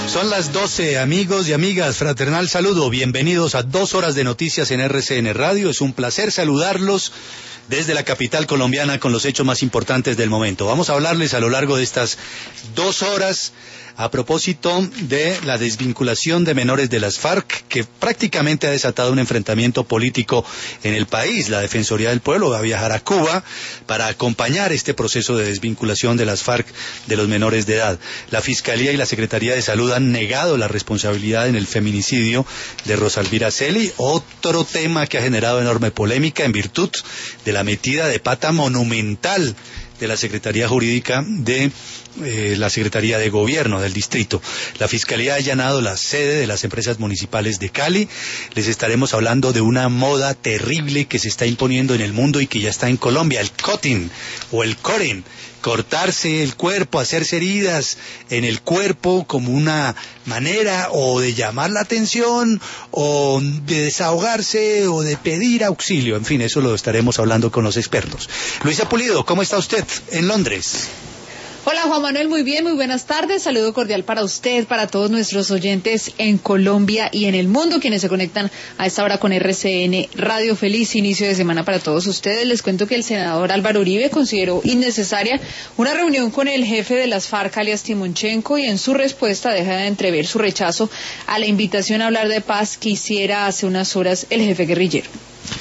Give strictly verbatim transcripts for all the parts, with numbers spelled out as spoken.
Son las doce, amigos y amigas, fraternal saludo, bienvenidos a dos horas de noticias en R C N Radio. Es un placer saludarlos desde la capital colombiana con los hechos más importantes del momento. Vamos a hablarles a lo largo de estas dos horas a propósito de la desvinculación de menores de las FARC, que prácticamente ha desatado un enfrentamiento político en el país. La Defensoría del Pueblo va a viajar a Cuba para acompañar este proceso de desvinculación de las FARC de los menores de edad. La Fiscalía y la Secretaría de Salud han negado la responsabilidad en el feminicidio de Rosalvira Celi, otro tema que ha generado enorme polémica en virtud de la metida de pata monumental de la Secretaría Jurídica de eh, la Secretaría de Gobierno del Distrito. La Fiscalía ha allanado la sede de las empresas municipales de Cali. Les estaremos hablando de una moda terrible que se está imponiendo en el mundo y que ya está en Colombia, el cutting o el cutting. Cortarse el cuerpo, hacerse heridas en el cuerpo como una manera o de llamar la atención o de desahogarse o de pedir auxilio. En fin, eso lo estaremos hablando con los expertos. Luisa Pulido, ¿cómo está usted en Londres? Hola Juan Manuel, muy bien, muy buenas tardes. Saludo cordial para usted, para todos nuestros oyentes en Colombia y en el mundo, quienes se conectan a esta hora con R C N Radio. Feliz inicio de semana para todos ustedes. Les cuento que el senador Álvaro Uribe consideró innecesaria una reunión con el jefe de las FARC, alias Timonchenko, y en su respuesta deja de entrever su rechazo a la invitación a hablar de paz que hiciera hace unas horas el jefe guerrillero.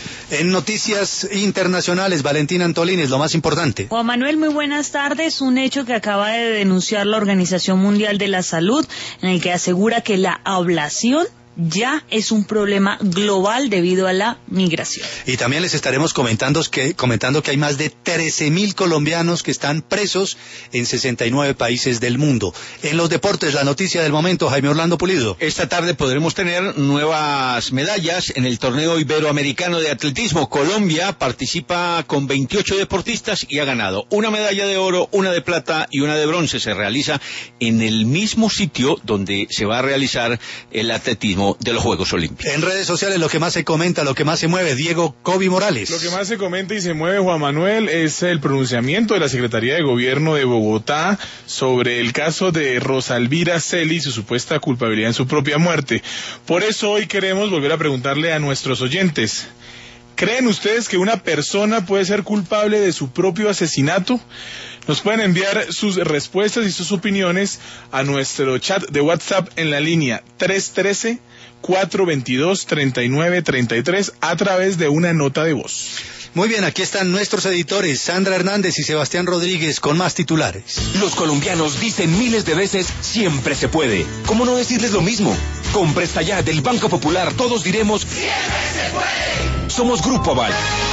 En noticias internacionales, Valentina Antolínez, lo más importante. Juan Manuel, muy buenas tardes. Un hecho que acaba de denunciar la Organización Mundial de la Salud, en el que asegura que la ablación ya es un problema global debido a la migración. Y también les estaremos comentando que, comentando que hay más de trece mil colombianos que están presos en sesenta y nueve países del mundo. En los deportes, la noticia del momento, Jaime Orlando Pulido. Esta tarde podremos tener nuevas medallas en el torneo iberoamericano de atletismo. Colombia participa con veintiocho deportistas y ha ganado una medalla de oro, una de plata y una de bronce. Se realiza en el mismo sitio donde se va a realizar el atletismo de los Juegos Olímpicos. En redes sociales lo que más se comenta, lo que más se mueve, Diego Cobi Morales. Lo que más se comenta y se mueve, Juan Manuel, es el pronunciamiento de la Secretaría de Gobierno de Bogotá sobre el caso de Rosalvira Celi y su supuesta culpabilidad en su propia muerte. Por eso hoy queremos volver a preguntarle a nuestros oyentes: ¿creen ustedes que una persona puede ser culpable de su propio asesinato? Nos pueden enviar sus respuestas y sus opiniones a nuestro chat de WhatsApp en la línea tres uno tres, cuatro dos dos, tres nueve tres tres a través de una nota de voz. Muy bien, aquí están nuestros editores, Sandra Hernández y Sebastián Rodríguez, con más titulares. Los colombianos dicen miles de veces, siempre se puede. ¿Cómo no decirles lo mismo? Con Presta Ya del Banco Popular todos diremos, siempre se puede. Somos Grupo Aval.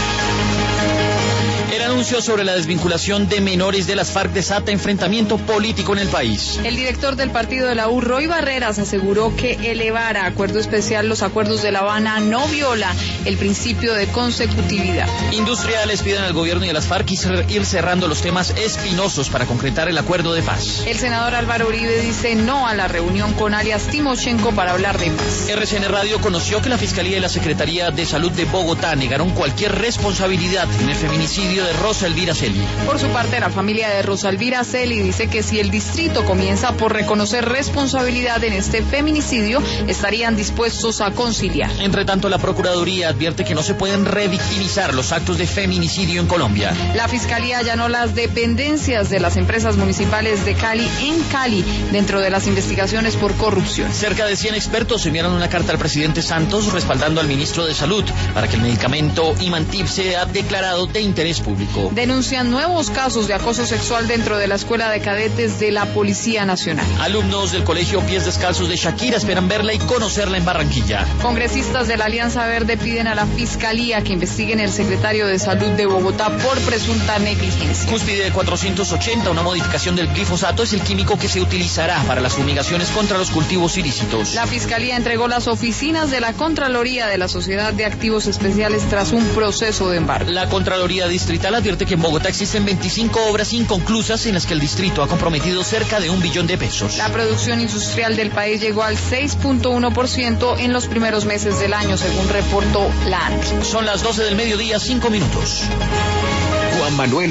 El anuncio sobre la desvinculación de menores de las FARC desata enfrentamiento político en el país. El director del partido de la U, Roy Barreras, aseguró que elevar a acuerdo especial los acuerdos de La Habana no viola el principio de consecutividad. Industriales piden al gobierno y a las FARC ir cerrando los temas espinosos para concretar el acuerdo de paz. El senador Álvaro Uribe dice no a la reunión con alias Timonchenko para hablar de paz. R C N Radio conoció que la Fiscalía y la Secretaría de Salud de Bogotá negaron cualquier responsabilidad en el feminicidio de Rosalvira Celi. Por su parte, la familia de Rosalvira Celi dice que si el distrito comienza por reconocer responsabilidad en este feminicidio, estarían dispuestos a conciliar. Entre tanto, la Procuraduría advierte que no se pueden revictimizar los actos de feminicidio en Colombia. La Fiscalía allanó las dependencias de las empresas municipales de Cali en Cali dentro de las investigaciones por corrupción. Cerca de cien expertos enviaron una carta al presidente Santos respaldando al ministro de Salud para que el medicamento Imantiv sea declarado de interés público. Denuncian nuevos casos de acoso sexual dentro de la Escuela de Cadetes de la Policía Nacional. Alumnos del Colegio Pies Descalzos de Shakira esperan verla y conocerla en Barranquilla. Congresistas de la Alianza Verde piden a la Fiscalía que investiguen el secretario de Salud de Bogotá por presunta negligencia. Cúspide cuatrocientos ochenta, una modificación del glifosato, es el químico que se utilizará para las fumigaciones contra los cultivos ilícitos. La Fiscalía entregó las oficinas de la Contraloría de la Sociedad de Activos Especiales tras un proceso de embargo. La Contraloría Distrital advierte que en Bogotá existen veinticinco obras inconclusas en las que el distrito ha comprometido cerca de un billón de pesos. La producción industrial del país llegó al seis punto uno por ciento en los primeros meses del año, según reportó la ANDI. Son las doce del mediodía, cinco minutos. Juan Manuel